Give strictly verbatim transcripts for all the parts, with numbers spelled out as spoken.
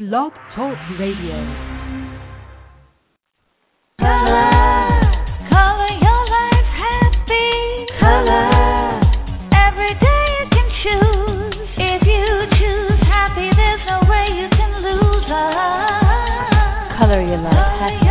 Blog Talk Radio. Color, color your life happy. Color, every day you can choose. If you choose happy, there's no way you can lose. Ah, color your life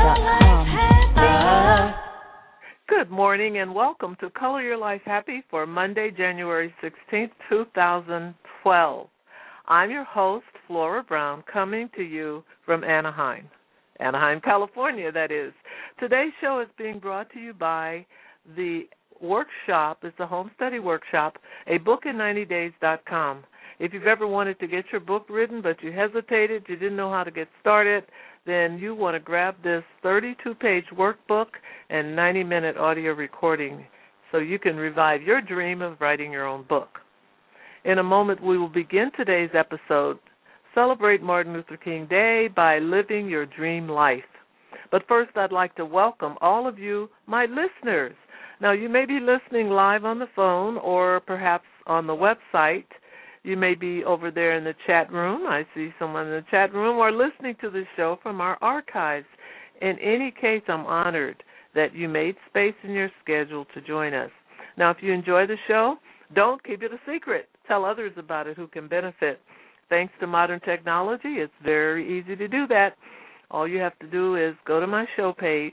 happy. Good morning and welcome to Color Your Life Happy for Monday, January sixteenth, two thousand twelve. I'm your host, Flora Brown, coming to you from Anaheim, Anaheim, California, that is. Today's show is being brought to you by the workshop. It's a home study workshop, a book in ninety days dot com. If you've ever wanted to get your book written but you hesitated, you didn't know how to get started, then you want to grab this thirty-two page workbook and ninety minute audio recording so you can revive your dream of writing your own book. In a moment, we will begin today's episode, Celebrate Martin Luther King Day by Living Your Dream Life. But first, I'd like to welcome all of you, my listeners. Now, you may be listening live on the phone or perhaps on the website. You may be over there in the chat room. I see someone in the chat room, or listening to the show from our archives. In any case, I'm honored that you made space in your schedule to join us. Now, if you enjoy the show, don't keep it a secret. Tell others about it who can benefit. Thanks to modern technology, it's very easy to do that. All you have to do is go to my show page,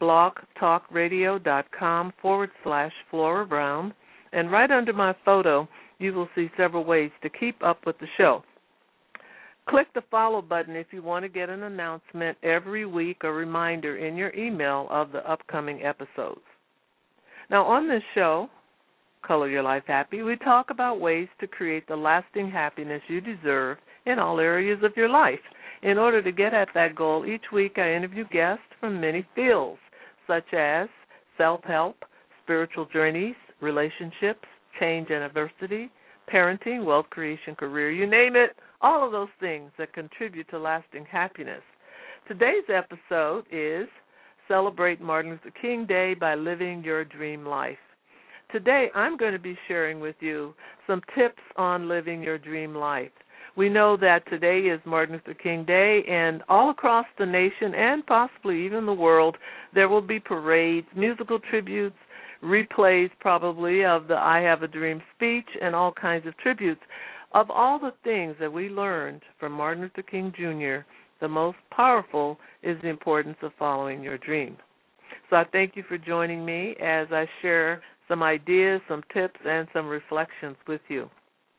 blogtalkradio.com forward slash Flora Brown, and right under my photo, you will see several ways to keep up with the show. Click the follow button if you want to get an announcement every week or reminder in your email of the upcoming episodes. Now, on this show, Color Your Life Happy, we talk about ways to create the lasting happiness you deserve in all areas of your life. In order to get at that goal, each week I interview guests from many fields, such as self-help, spiritual journeys, relationships, change and adversity, parenting, wealth creation, career, you name it, all of those things that contribute to lasting happiness. Today's episode is Celebrate Martin Luther King Day by Living Your Dream Life. Today, I'm going to be sharing with you some tips on living your dream life. We know that today is Martin Luther King Day, and all across the nation and possibly even the world, there will be parades, musical tributes, replays probably of the I Have a Dream speech, and all kinds of tributes. Of all the things that we learned from Martin Luther King Junior, the most powerful is the importance of following your dream. So I thank you for joining me as I share some ideas, some tips, and some reflections with you.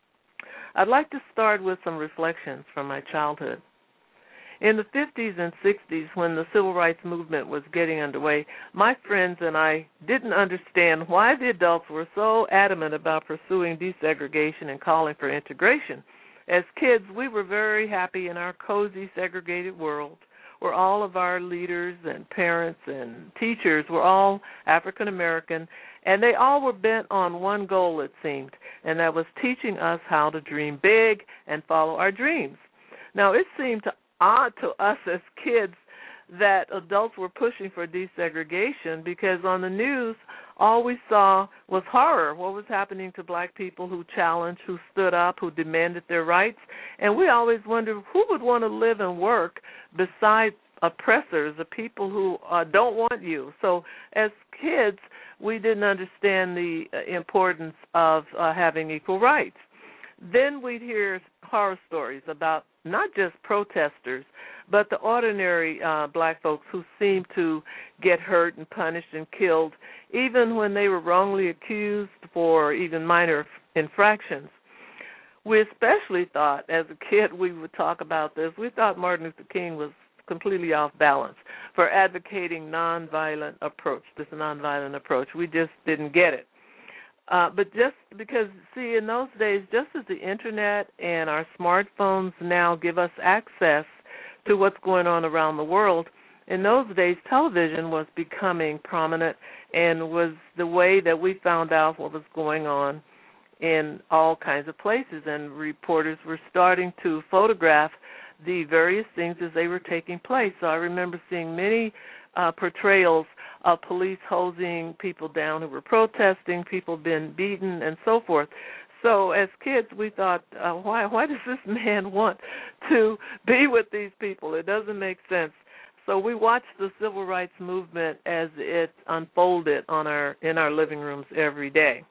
I'd like to start with some reflections from my childhood. In the fifties and sixties, when the civil rights movement was getting underway, my friends and I didn't understand why the adults were so adamant about pursuing desegregation and calling for integration. As kids, we were very happy in our cozy, segregated world, where all of our leaders and parents and teachers were all African American, and they all were bent on one goal, it seemed, and that was teaching us how to dream big and follow our dreams. Now, it seemed odd to us as kids that adults were pushing for desegregation because on the news, all we saw was horror, what was happening to black people who challenged, who stood up, who demanded their rights. And we always wondered who would want to live and work beside oppressors, the people who uh, don't want you. So as kids, we didn't understand the importance of uh, having equal rights. Then we'd hear horror stories about not just protesters, but the ordinary uh, black folks who seemed to get hurt and punished and killed, even when they were wrongly accused for even minor infractions. We especially thought, as a kid, we would talk about this, we thought Martin Luther King was completely off balance for advocating nonviolent approach, this nonviolent approach. We just didn't get it. Uh, but just because, see, in those days, just as the Internet and our smartphones now give us access to what's going on around the world, in those days, television was becoming prominent and was the way that we found out what was going on in all kinds of places. And reporters were starting to photograph the various things as they were taking place. So I remember seeing many uh, portrayals of police hosing people down who were protesting, people being beaten, and so forth. So as kids, we thought, uh, why why does this man want to be with these people? It doesn't make sense. So we watched the civil rights movement as it unfolded on our in our living rooms every day.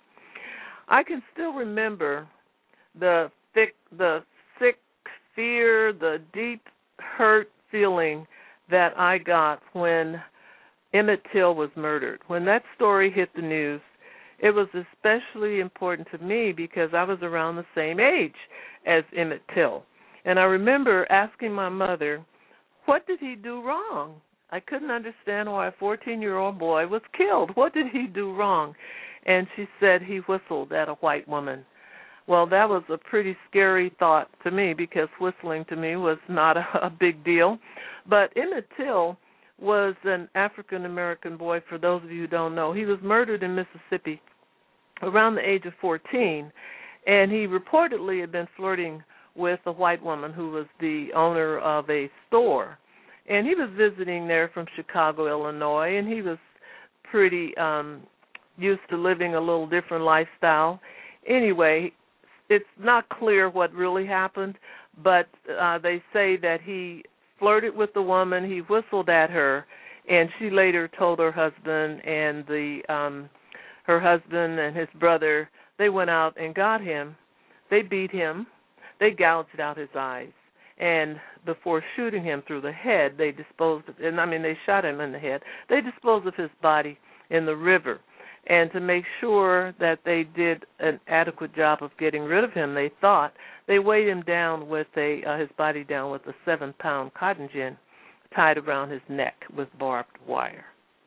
I can still remember the thick, the sick fear, the deep hurt feeling that I got when Emmett Till was murdered. When that story hit the news, it was especially important to me because I was around the same age as Emmett Till. And I remember asking my mother, what did he do wrong? I couldn't understand why a fourteen-year-old boy was killed. What did he do wrong? And she said he whistled at a white woman. Well, that was a pretty scary thought to me because whistling to me was not a, a big deal. But Emmett Till was an African-American boy, for those of you who don't know. He was murdered in Mississippi around the age of fourteen, and he reportedly had been flirting with a white woman who was the owner of a store. And he was visiting there from Chicago, Illinois, and he was pretty um, used to living a little different lifestyle. Anyway, it's not clear what really happened, but uh, they say that he flirted with the woman, he whistled at her, and she later told her husband, and the um, her husband and his brother, they went out and got him. They beat him. They gouged out his eyes. And before shooting him through the head, they disposed of, and I mean, they shot him in the head. They disposed of his body in the river. And to make sure that they did an adequate job of getting rid of him, they thought they weighed him down with a uh, his body down with a seven-pound cotton gin tied around his neck with barbed wire.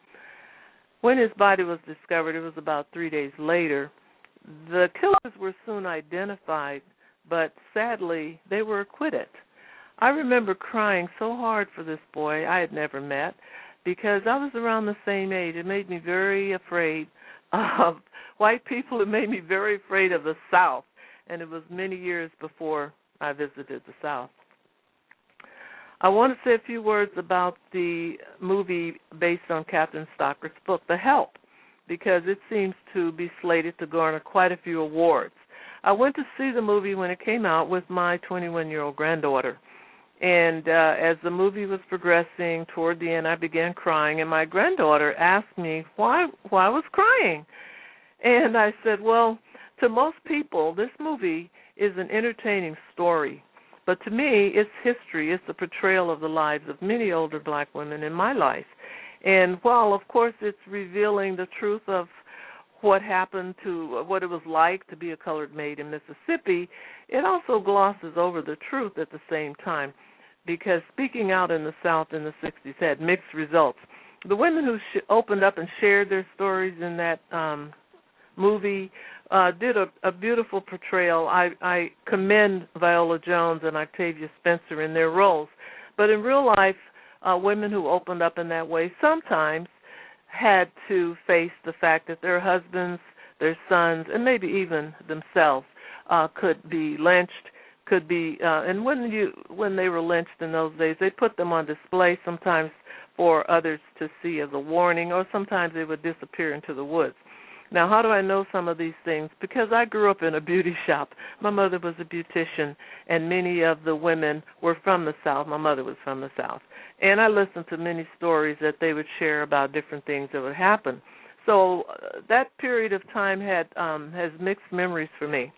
When his body was discovered, it was about three days later. The killers were soon identified, but sadly, they were acquitted. I remember crying so hard for this boy I had never met because I was around the same age. It made me very afraid of white people. It made me very afraid of the South, and it was many years before I visited the South. I want to say a few words about the movie based on Catherine Stockert's book, The Help, because it seems to be slated to garner quite a few awards. I went to see the movie when it came out with my twenty-one-year-old granddaughter. And uh, as the movie was progressing toward the end, I began crying, and my granddaughter asked me why why I was crying. And I said, well, to most people, this movie is an entertaining story. But to me, it's history. It's the portrayal of the lives of many older black women in my life. And while, of course, it's revealing the truth of what happened to what it was like to be a colored maid in Mississippi, it also glosses over the truth at the same time, because speaking out in the South in the sixties had mixed results. The women who sh- opened up and shared their stories in that um, movie uh, did a, a beautiful portrayal. I, I commend Viola Jones and Octavia Spencer in their roles. But in real life, uh, women who opened up in that way sometimes had to face the fact that their husbands, their sons, and maybe even themselves uh, could be lynched, could be, uh, and when you when they were lynched in those days, they put them on display sometimes for others to see as a warning, or sometimes they would disappear into the woods. Now, how do I know some of these things? Because I grew up in a beauty shop. My mother was a beautician, and many of the women were from the South. My mother was from the South. And I listened to many stories that they would share about different things that would happen. So uh, that period of time had um, has mixed memories for me.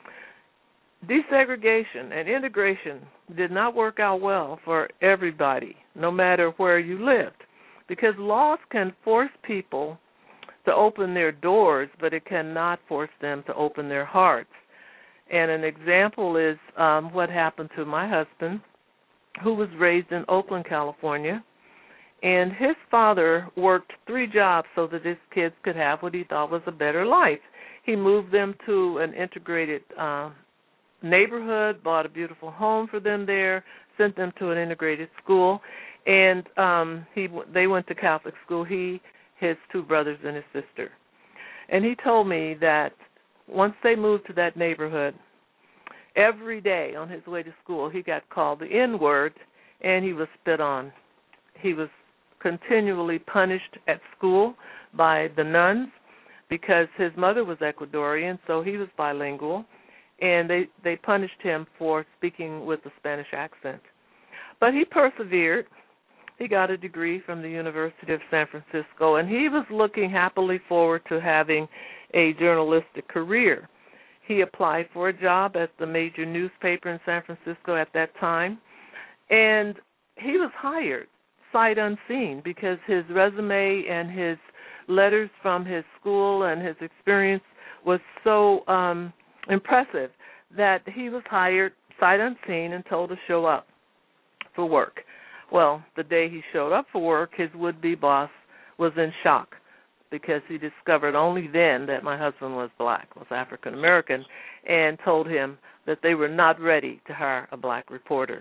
Desegregation and integration did not work out well for everybody, no matter where you lived, because laws can force people to open their doors, but it cannot force them to open their hearts. And an example is um, what happened to my husband, who was raised in Oakland, California, and his father worked three jobs so that his kids could have what he thought was a better life. He moved them to an integrated uh, neighborhood, bought a beautiful home for them there, sent them to an integrated school, and um, he they went to Catholic school, he, his two brothers, and his sister. And he told me that once they moved to that neighborhood, every day on his way to school, he got called the N-word, and he was spit on. He was continually punished at school by the nuns. because his mother was Ecuadorian, so he was bilingual, and they, they punished him for speaking with a Spanish accent. But he persevered. He got a degree from the University of San Francisco, and he was looking happily forward to having a journalistic career. He applied for a job at the major newspaper in San Francisco at that time, and he was hired sight unseen because his resume and his letters from his school and his experience was so um, impressive that he was hired sight unseen and told to show up for work. Well, the day he showed up for work, his would-be boss was in shock because he discovered only then that my husband was black, was African American, and told him that they were not ready to hire a black reporter.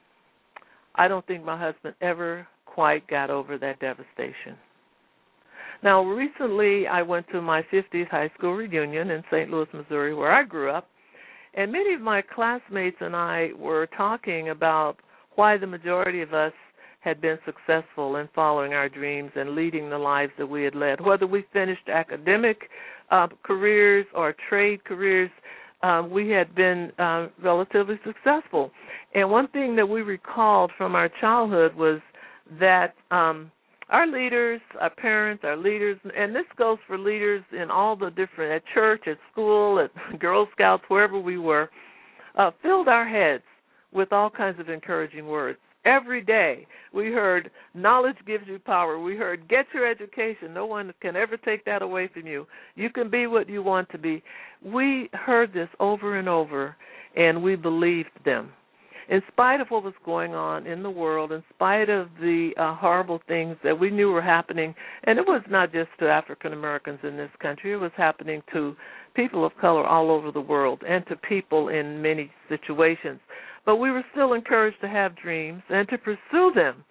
I don't think my husband ever quite got over that devastation. Now, recently I went to my fiftieth high school reunion in Saint Louis, Missouri, where I grew up, and many of my classmates and I were talking about why the majority of us had been successful in following our dreams and leading the lives that we had led. Whether we finished academic uh, careers or trade careers, um, we had been uh, relatively successful. And one thing that we recalled from our childhood was that um, our leaders, our parents, our leaders, and this goes for leaders in all the different, at church, at school, at Girl Scouts, wherever we were, uh, filled our heads with all kinds of encouraging words. Every day we heard, knowledge gives you power. We heard, get your education. No one can ever take that away from you. You can be what you want to be. We heard this over and over, and we believed them. In spite of what was going on in the world, in spite of the uh, horrible things that we knew were happening, and it was not just to African Americans in this country, it was happening to people of color all over the world and to people in many situations. But we were still encouraged to have dreams and to pursue them.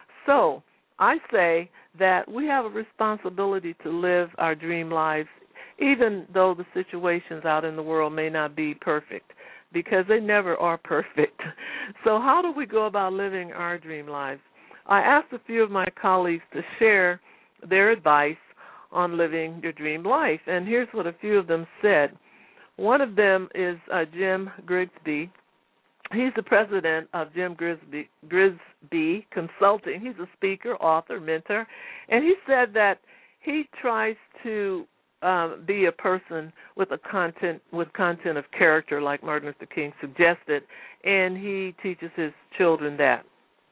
So I say that we have a responsibility to live our dream lives, even though the situations out in the world may not be perfect, because they never are perfect. So how do we go about living our dream lives? I asked a few of my colleagues to share their advice on living your dream life, and here's what a few of them said. One of them is uh, Jim Grigsby. He's the president of Jim Grisby, Grisby Consulting. He's a speaker, author, mentor, and he said that he tries to um, be a person with a content with content of character, like Martin Luther King suggested, and he teaches his children that.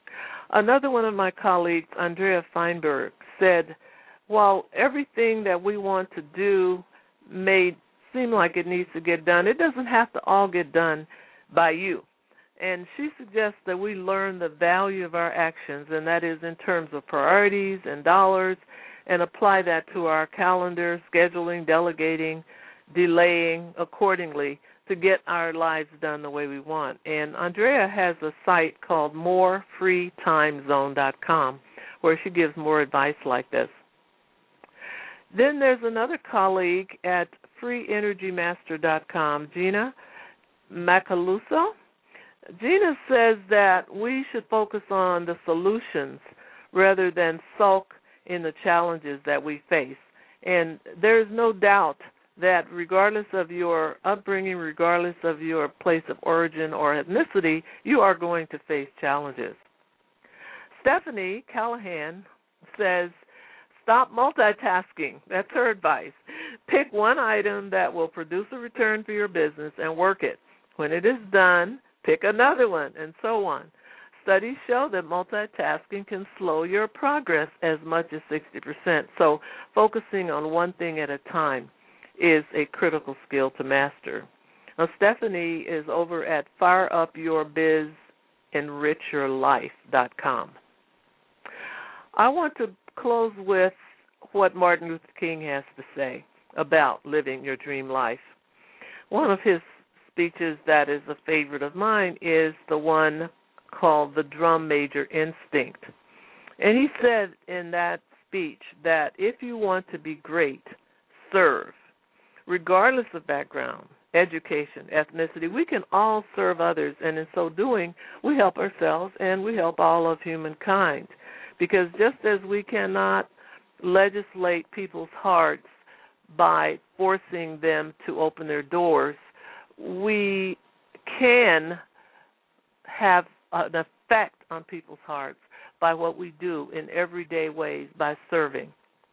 Another one of my colleagues, Andrea Feinberg, said, while everything that we want to do may seem like it needs to get done, it doesn't have to all get done by you. And she suggests that we learn the value of our actions, and that is in terms of priorities and dollars, and apply that to our calendar, scheduling, delegating, delaying accordingly to get our lives done the way we want. And Andrea has a site called more free time zone dot com where she gives more advice like this. Then there's another colleague at free energy master dot com, Gina Macaluso. Gina says that we should focus on the solutions rather than sulk in the challenges that we face. And there's no doubt that regardless of your upbringing, regardless of your place of origin or ethnicity, you are going to face challenges. Stephanie Callahan says, stop multitasking. That's her advice. Pick one item that will produce a return for your business and work it. When it is done, pick another one, and so on. Studies show that multitasking can slow your progress as much as sixty percent. So focusing on one thing at a time is a critical skill to master. Now, Stephanie is over at fire up your biz enrich your life dot com. I want to close with what Martin Luther King has to say about living your dream life. One of his speeches that is a favorite of mine is the one called The Drum Major Instinct. And he said in that speech that if you want to be great, serve. Regardless of background, education, ethnicity, we can all serve others, and in so doing, we help ourselves and we help all of humankind. Because just as we cannot legislate people's hearts by forcing them to open their doors. We can have an effect on people's hearts by what we do in everyday ways by serving.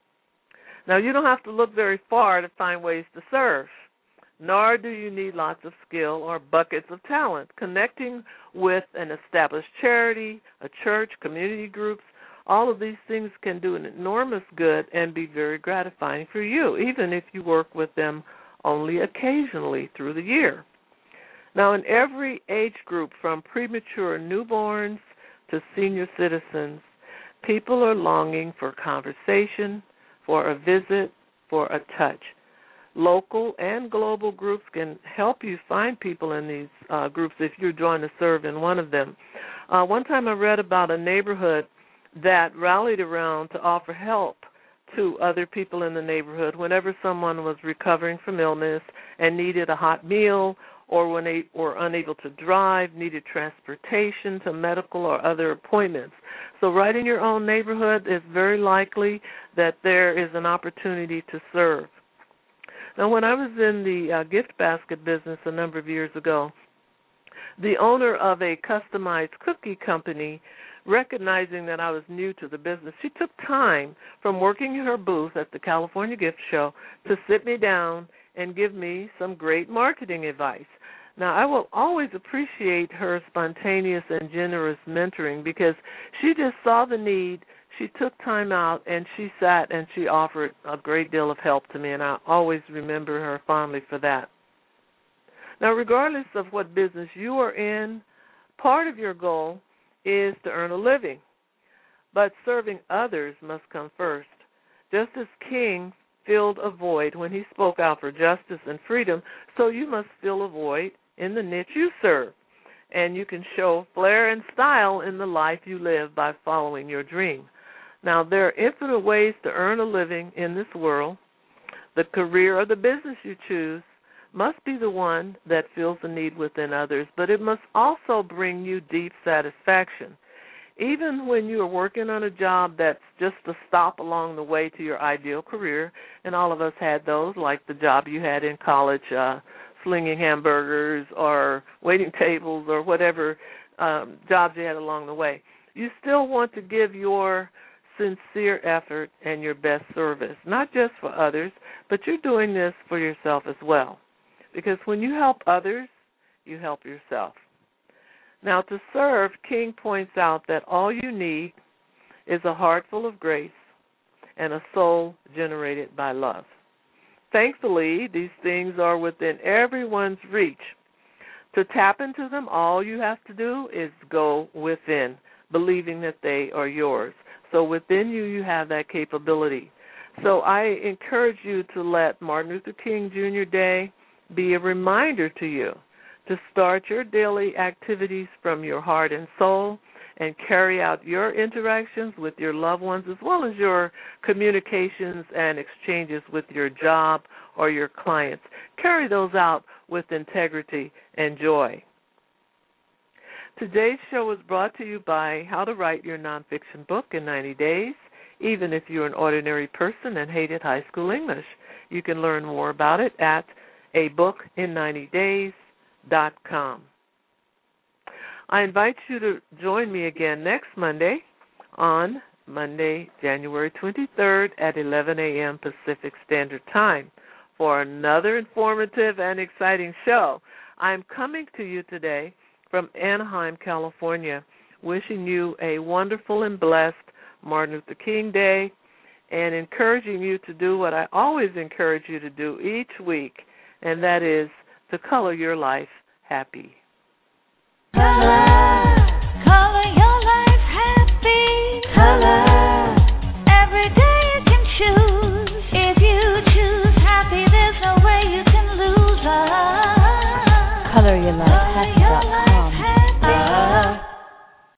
Now, you don't have to look very far to find ways to serve, nor do you need lots of skill or buckets of talent. Connecting with an established charity, a church, community groups, all of these things can do an enormous good and be very gratifying for you, even if you work with them only occasionally through the year. Now, in every age group, from premature newborns to senior citizens, people are longing for conversation, for a visit, for a touch. Local and global groups can help you find people in these uh, groups if you're joined to serve in one of them. Uh, one time I read about a neighborhood that rallied around to offer help to other people in the neighborhood whenever someone was recovering from illness and needed a hot meal, or when they were unable to drive, needed transportation to medical or other appointments. So right in your own neighborhood, it's very likely that there is an opportunity to serve. Now, when I was in the uh, gift basket business a number of years ago, the owner of a customized cookie company, recognizing that I was new to the business, she took time from working in her booth at the California Gift Show to sit me down and give me some great marketing advice. Now, I will always appreciate her spontaneous and generous mentoring because she just saw the need, she took time out, and she sat and she offered a great deal of help to me, and I always remember her fondly for that. Now, regardless of what business you are in, part of your goal is to earn a living, but serving others must come first. Just as King filled a void when he spoke out for justice and freedom, so you must fill a void in the niche you serve. And you can show flair and style in the life you live by following your dream. Now, there are infinite ways to earn a living in this world. The career or the business you choose must be the one that fills the need within others, but it must also bring you deep satisfaction. Even when you are working on a job that's just a stop along the way to your ideal career, and all of us had those, like the job you had in college, uh, slinging hamburgers or waiting tables or whatever um, jobs you had along the way, you still want to give your sincere effort and your best service, not just for others, but you're doing this for yourself as well. Because when you help others, you help yourself. Now, to serve, King points out that all you need is a heart full of grace and a soul generated by love. Thankfully, these things are within everyone's reach. To tap into them, all you have to do is go within, believing that they are yours. So within you, you have that capability. So I encourage you to let Martin Luther King Junior Day be a reminder to you to start your daily activities from your heart and soul and carry out your interactions with your loved ones as well as your communications and exchanges with your job or your clients. Carry those out with integrity and joy. Today's show was brought to you by How to Write Your Nonfiction Book in ninety days, even if you're an ordinary person and hated high school English. You can learn more about it at a book in ninety days dot com. I invite you to join me again next Monday on Monday, January twenty-third at eleven a.m. Pacific Standard Time for another informative and exciting show. I'm coming to you today from Anaheim, California, wishing you a wonderful and blessed Martin Luther King Day and encouraging you to do what I always encourage you to do each week, and that is to color your life happy. Color.